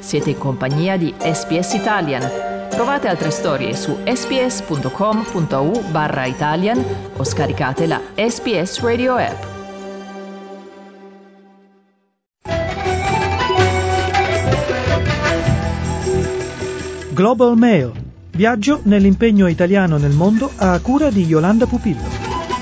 Siete in compagnia di SBS Italian. Trovate altre storie su sbs.com.au/Italian o scaricate la SBS Radio app. Global Mail. Viaggio nell'impegno italiano nel mondo a cura di Yolanda Pupillo.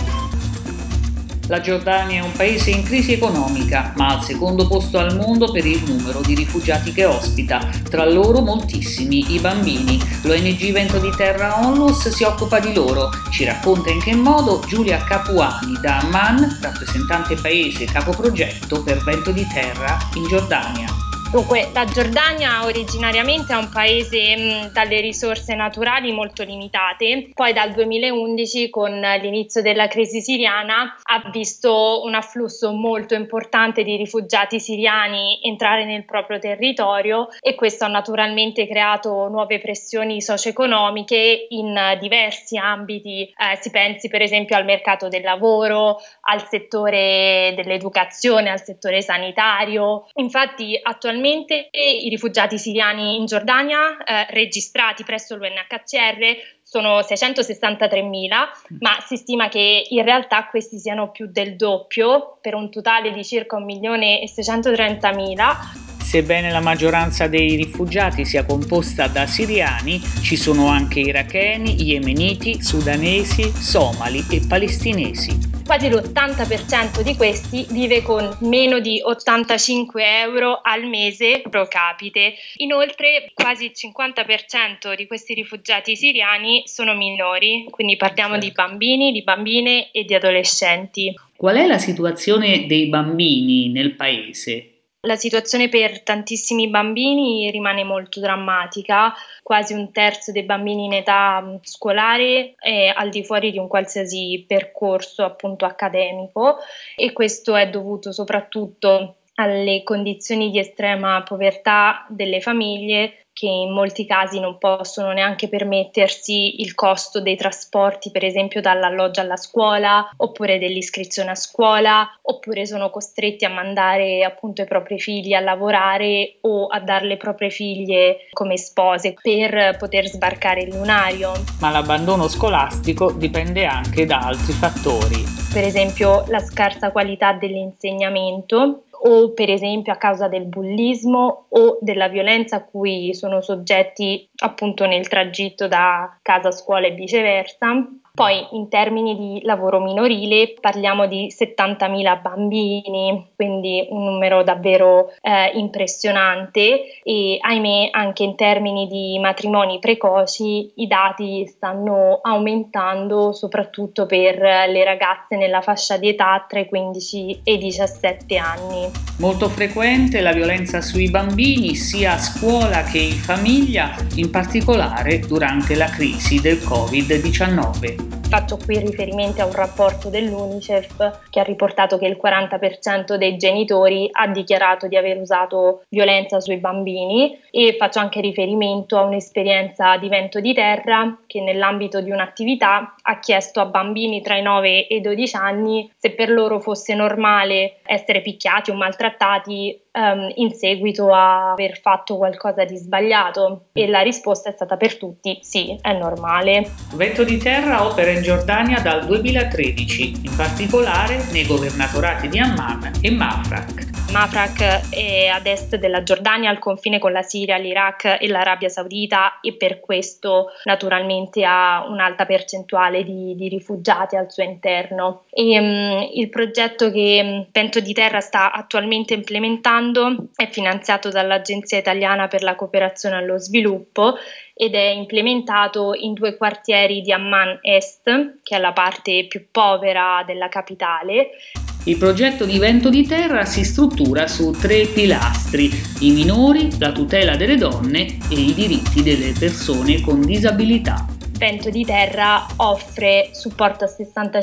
La Giordania è un paese in crisi economica, ma al secondo posto al mondo per il numero di rifugiati che ospita, tra loro moltissimi i bambini. L'ONG Vento di Terra Onlus si occupa di loro. Ci racconta in che modo Giulia Capuani da Amman, rappresentante paese capoprogetto per Vento di Terra in Giordania. Dunque, la Giordania originariamente è un paese dalle risorse naturali molto limitate, poi dal 2011 con l'inizio della crisi siriana ha visto un afflusso molto importante di rifugiati siriani entrare nel proprio territorio e questo ha naturalmente creato nuove pressioni socio-economiche in diversi ambiti, si pensi per esempio al mercato del lavoro, al settore dell'educazione, al settore sanitario. Infatti attualmente i rifugiati siriani in Giordania registrati presso l'UNHCR sono 663.000, ma si stima che in realtà questi siano più del doppio, per un totale di circa 1.630.000. Sebbene la maggioranza dei rifugiati sia composta da siriani, ci sono anche iracheni, yemeniti, sudanesi, somali e palestinesi. Quasi l'80% di questi vive con meno di 85 euro al mese pro capite. Inoltre quasi il 50% di questi rifugiati siriani sono minori, quindi parliamo di bambini, di bambine e di adolescenti. Qual è la situazione dei bambini nel paese? La situazione per tantissimi bambini rimane molto drammatica, quasi un terzo dei bambini in età scolare è al di fuori di un qualsiasi percorso appunto accademico e questo è dovuto soprattutto alle condizioni di estrema povertà delle famiglie che in molti casi non possono neanche permettersi il costo dei trasporti, per esempio dall'alloggio alla scuola, oppure dell'iscrizione a scuola, oppure sono costretti a mandare appunto i propri figli a lavorare o a dare le proprie figlie come spose per poter sbarcare il lunario. Ma l'abbandono scolastico dipende anche da altri fattori. Per esempio la scarsa qualità dell'insegnamento, o per esempio a causa del bullismo o della violenza a cui sono soggetti appunto nel tragitto da casa a scuola e viceversa. Poi in termini di lavoro minorile parliamo di 70.000 bambini, quindi un numero davvero impressionante e ahimè anche in termini di matrimoni precoci i dati stanno aumentando soprattutto per le ragazze nella fascia di età tra i 15 e i 17 anni. Molto frequente la violenza sui bambini sia a scuola che in famiglia, in particolare durante la crisi del Covid-19. Faccio qui riferimento a un rapporto dell'UNICEF che ha riportato che il 40% dei genitori ha dichiarato di aver usato violenza sui bambini e faccio anche riferimento a un'esperienza di Vento di Terra che nell'ambito di un'attività ha chiesto a bambini tra i 9 e i 12 anni se per loro fosse normale essere picchiati o maltrattati in seguito a aver fatto qualcosa di sbagliato e la risposta è stata per tutti sì, è normale. Vento di Terra opera in Giordania dal 2013, in particolare nei governatorati di Amman e Mafraq. Mafraq è ad est della Giordania, al confine con la Siria, l'Iraq e l'Arabia Saudita e per questo naturalmente ha un'alta percentuale di rifugiati al suo interno. Il progetto che Vento di Terra sta attualmente implementando è finanziato dall'Agenzia Italiana per la Cooperazione allo Sviluppo ed è implementato in 2 quartieri di Amman Est, che è la parte più povera della capitale. Il progetto di Vento di Terra si struttura su 3 pilastri: i minori, la tutela delle donne e i diritti delle persone con disabilità. Vento di Terra offre supporto a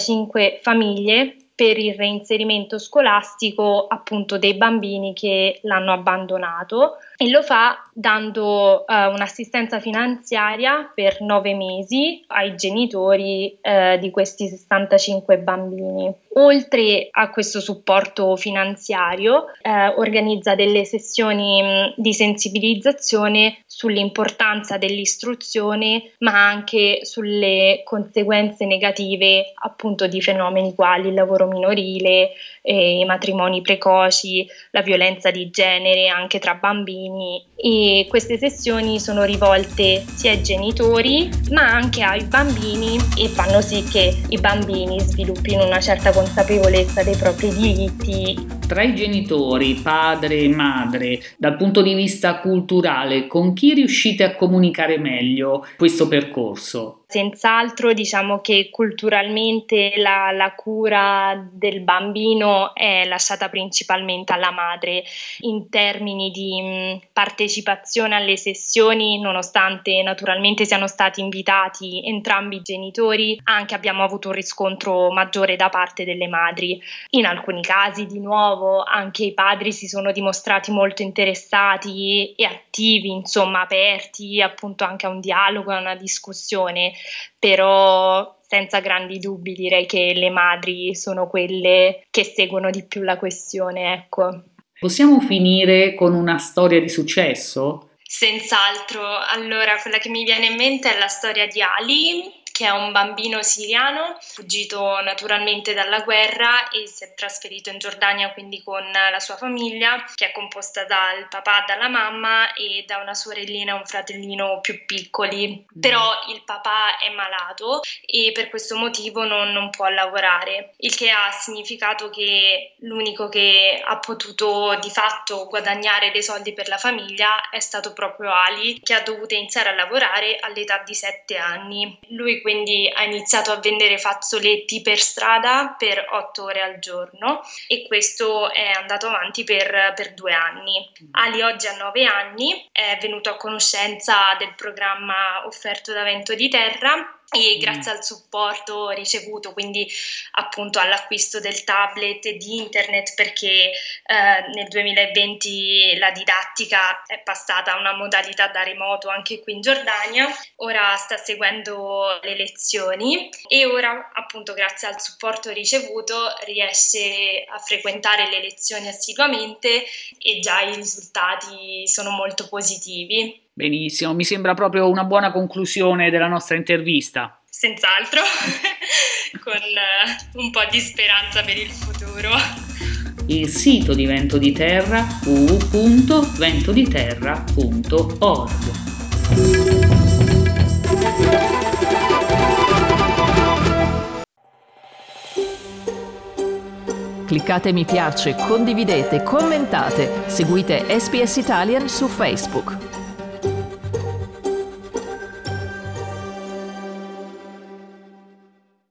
65 famiglie per il reinserimento scolastico appunto dei bambini che l'hanno abbandonato e lo fa dando un'assistenza finanziaria per 9 mesi ai genitori di questi 65 bambini Oltre a questo supporto finanziario, organizza delle sessioni di sensibilizzazione sull'importanza dell'istruzione, ma anche sulle conseguenze negative appunto di fenomeni quali il lavoro minorile, i matrimoni precoci, la violenza di genere anche tra bambini, e queste sessioni sono rivolte sia ai genitori ma anche ai bambini e fanno sì che i bambini sviluppino una certa consapevolezza dei propri diritti. Tra i genitori, padre e madre, dal punto di vista culturale, con chi riuscite a comunicare meglio questo percorso? Senz'altro diciamo che culturalmente la cura del bambino è lasciata principalmente alla madre. In termini di partecipazione alle sessioni, nonostante naturalmente siano stati invitati entrambi i genitori, anche abbiamo avuto un riscontro maggiore da parte delle madri. In alcuni casi, di nuovo, anche i padri si sono dimostrati molto interessati e attivi, insomma aperti appunto anche a un dialogo, a una discussione. Però senza grandi dubbi direi che le madri sono quelle che seguono di più la questione, ecco. Possiamo finire con una storia di successo? Senz'altro. Allora, quella che mi viene in mente è la storia di Ali, che è un bambino siriano, fuggito naturalmente dalla guerra e si è trasferito in Giordania, quindi con la sua famiglia, che è composta dal papà, dalla mamma e da una sorellina e un fratellino più piccoli. Però il papà è malato e per questo motivo non può lavorare, il che ha significato che l'unico che ha potuto di fatto guadagnare dei soldi per la famiglia è stato proprio Ali, che ha dovuto iniziare a lavorare all'età di 7 anni. Lui quindi ha iniziato a vendere fazzoletti per strada per 8 ore al giorno e questo è andato avanti per 2 anni. Ali oggi ha 9 anni, è venuto a conoscenza del programma offerto da Vento di Terra e grazie al supporto ricevuto, quindi appunto all'acquisto del tablet e di internet, perché nel 2020 la didattica è passata a una modalità da remoto anche qui in Giordania, ora sta seguendo le lezioni e ora appunto grazie al supporto ricevuto riesce a frequentare le lezioni assiduamente e già i risultati sono molto positivi. Benissimo, mi sembra proprio una buona conclusione della nostra intervista. Senz'altro, con un po' di speranza per il futuro. Il sito di Vento di Terra www.ventoditerra.org. Cliccate mi piace, condividete, commentate, seguite SPS Italian su Facebook.